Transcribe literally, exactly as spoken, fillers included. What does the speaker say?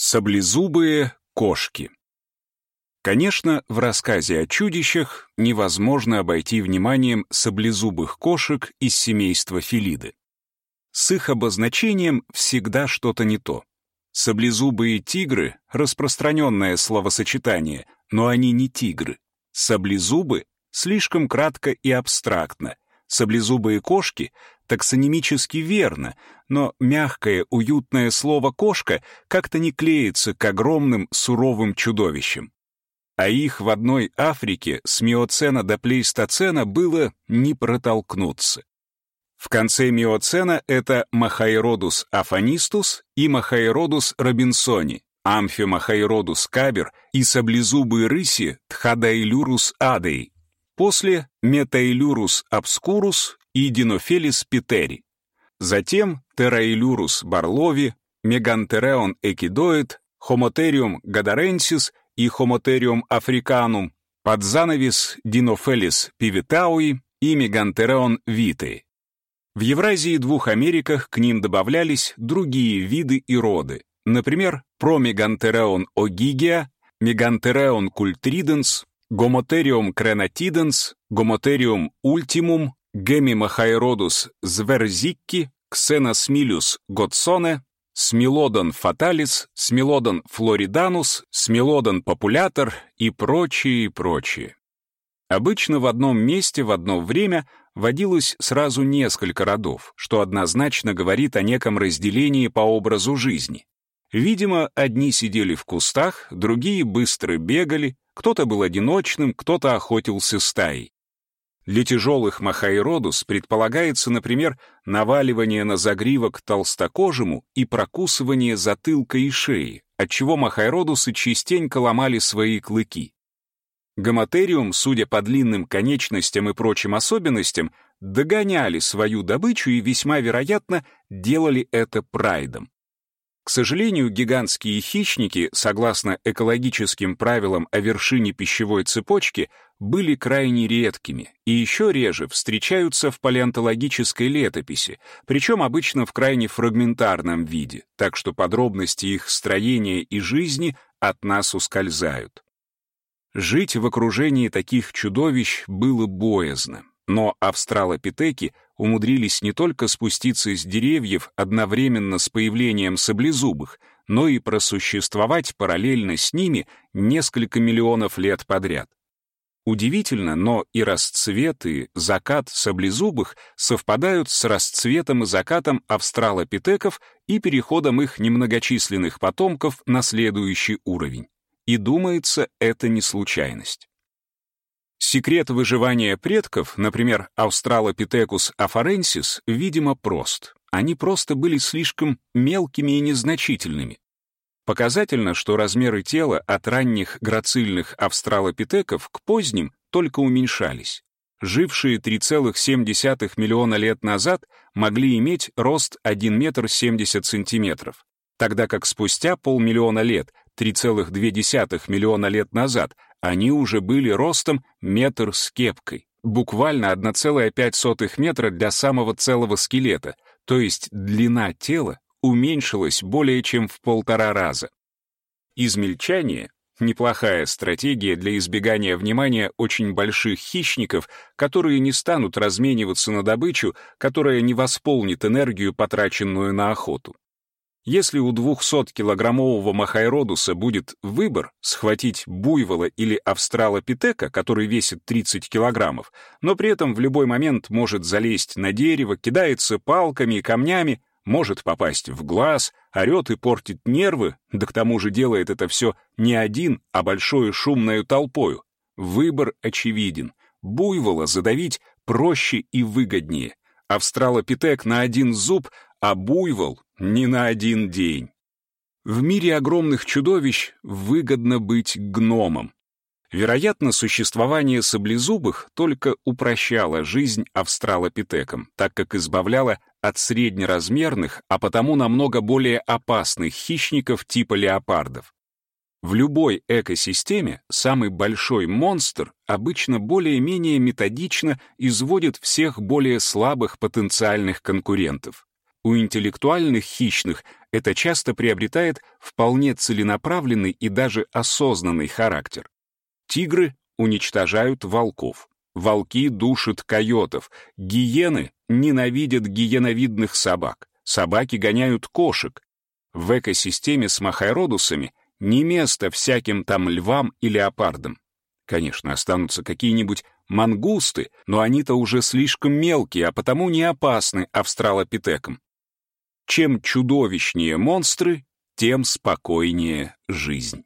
Саблезубые кошки. Конечно, в рассказе о чудищах невозможно обойти вниманием саблезубых кошек из семейства Фелиды. С их обозначением всегда что-то не то. Саблезубые тигры — распространенное словосочетание, но они не тигры. Саблезубы — слишком кратко и абстрактно. Саблезубые кошки — таксонимически верно, но мягкое, уютное слово «кошка» как-то не клеится к огромным суровым чудовищам. А их в одной Африке с миоцена до плейстоцена было не протолкнуться. В конце миоцена это Махаеродус афанистус и Махаеродус робинсони, Амфимахаеродус кабер и саблезубые рыси Тхадаилюрус адей. После Метаилюрус обскурус и Динофелис питери. Затем Тераилюрус барлови, Мегантереон экидоид, Хомотериум гадаренсис и Хомотериум африканум, под занавес Динофелис пивитауи и Мегантереон витей. В Евразии и двух Америках к ним добавлялись другие виды и роды, например, Промегантереон огигия, Мегантереон культриденс, Гомотериум кренатиденс, Гомотериум ультимум, Гемимахаеродус зверзикки, Ксеносмилюс годсоне, Смилодон фаталис, Смилодон флориданус, Смилодон популятор и прочие, и прочие. Обычно в одном месте в одно время водилось сразу несколько родов, что однозначно говорит о неком разделении по образу жизни. Видимо, одни сидели в кустах, другие быстро бегали, кто-то был одиночным, кто-то охотился стаей. Для тяжелых махаеродус предполагается, например, наваливание на загривок толстокожему и прокусывание затылка и шеи, отчего махаеродусы частенько ломали свои клыки. Гомотериум, судя по длинным конечностям и прочим особенностям, догоняли свою добычу и весьма вероятно делали это прайдом. К сожалению, гигантские хищники, согласно экологическим правилам о вершине пищевой цепочки, были крайне редкими и еще реже встречаются в палеонтологической летописи, причем обычно в крайне фрагментарном виде, так что подробности их строения и жизни от нас ускользают. Жить в окружении таких чудовищ было боязно, но австралопитеки умудрились не только спуститься с деревьев одновременно с появлением саблезубых, но и просуществовать параллельно с ними несколько миллионов лет подряд. Удивительно, но и расцвет, и закат саблезубых совпадают с расцветом и закатом австралопитеков и переходом их немногочисленных потомков на следующий уровень. И думается, это не случайность. Секрет выживания предков, например, Australopithecus afarensis, видимо, прост. Они просто были слишком мелкими и незначительными. Показательно, что размеры тела от ранних грацильных австралопитеков к поздним только уменьшались. Жившие три целых семь десятых миллиона лет назад могли иметь рост один метр семьдесят сантиметров, тогда как спустя полмиллиона лет, три целых две десятых миллиона лет назад, они уже были ростом метр с кепкой, буквально одна целая пять сотых метра для самого целого скелета, то есть длина тела уменьшилась более чем в полтора раза. Измельчание — неплохая стратегия для избегания внимания очень больших хищников, которые не станут размениваться на добычу, которая не восполнит энергию, потраченную на охоту. Если у двухсоткилограммового махаеродуса будет выбор схватить буйвола или австралопитека, который весит тридцать килограммов, но при этом в любой момент может залезть на дерево, кидается палками и камнями, может попасть в глаз, орет и портит нервы, да к тому же делает это все не один, а большой шумною толпою. Выбор очевиден. Буйвола задавить проще и выгоднее. Австралопитек на один зуб, а буйвол не на один день. В мире огромных чудовищ выгодно быть гномом. Вероятно, существование саблезубых только упрощало жизнь австралопитекам, так как избавляло от среднеразмерных, а потому намного более опасных хищников типа леопардов. В любой экосистеме самый большой монстр обычно более-менее методично изводит всех более слабых потенциальных конкурентов. У интеллектуальных хищных это часто приобретает вполне целенаправленный и даже осознанный характер. Тигры уничтожают волков, волки душат койотов, гиены ненавидят гиеновидных собак, собаки гоняют кошек. В экосистеме с махайродусами не место всяким там львам и леопардам. Конечно, останутся какие-нибудь мангусты, но они-то уже слишком мелкие, а потому не опасны австралопитекам. Чем чудовищнее монстры, тем спокойнее жизнь.